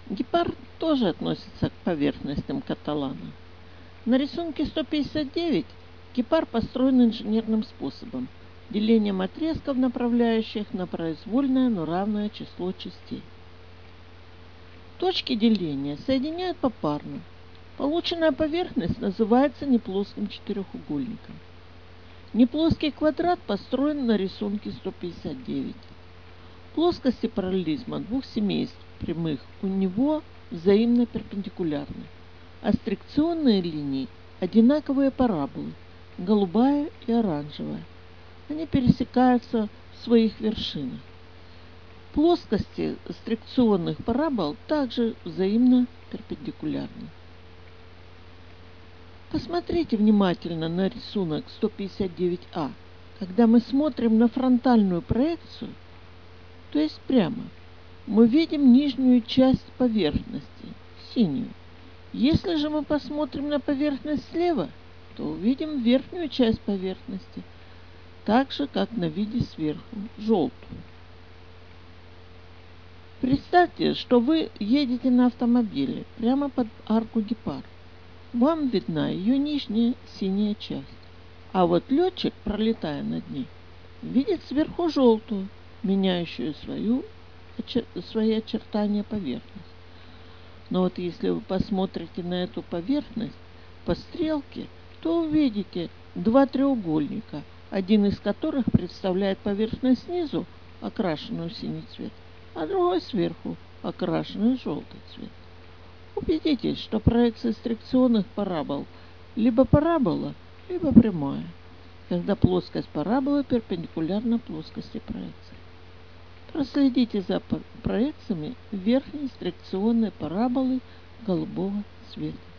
Гепард тоже относится к поверхностям каталана. На рисунке 159 гепард построен инженерным способом – делением отрезков, направляющих на произвольное, но равное число частей. Точки деления соединяют попарно. Полученная поверхность называется неплоским четырехугольником. Неплоский квадрат построен на рисунке 159. Плоскости параллелизма двух семейств прямых у него взаимно перпендикулярны. Астрикционные линии – одинаковые параболы, голубая и оранжевая. Они пересекаются в своих вершинах. Плоскости астрикционных парабол также взаимно перпендикулярны. Посмотрите внимательно на рисунок 159А. Когда мы смотрим на фронтальную проекцию, то есть прямо, мы видим нижнюю часть поверхности, синюю. Если же мы посмотрим на поверхность слева, то увидим верхнюю часть поверхности, так же, как на виде сверху, желтую. Представьте, что вы едете на автомобиле прямо под арку Гепард. Вам видна ее нижняя синяя часть. А вот летчик, пролетая над ней, видит сверху желтую, меняющую свои очертания поверхность. Но вот если вы посмотрите на эту поверхность по стрелке, то увидите два треугольника, один из которых представляет поверхность снизу, окрашенную в синий цвет, а другой сверху, окрашенный в желтый цвет. Убедитесь, что проекция стрекционных парабол либо парабола, либо прямая, когда плоскость параболы перпендикулярна плоскости проекции. Проследите за проекциями верхней стрекционной параболы голубого цвета.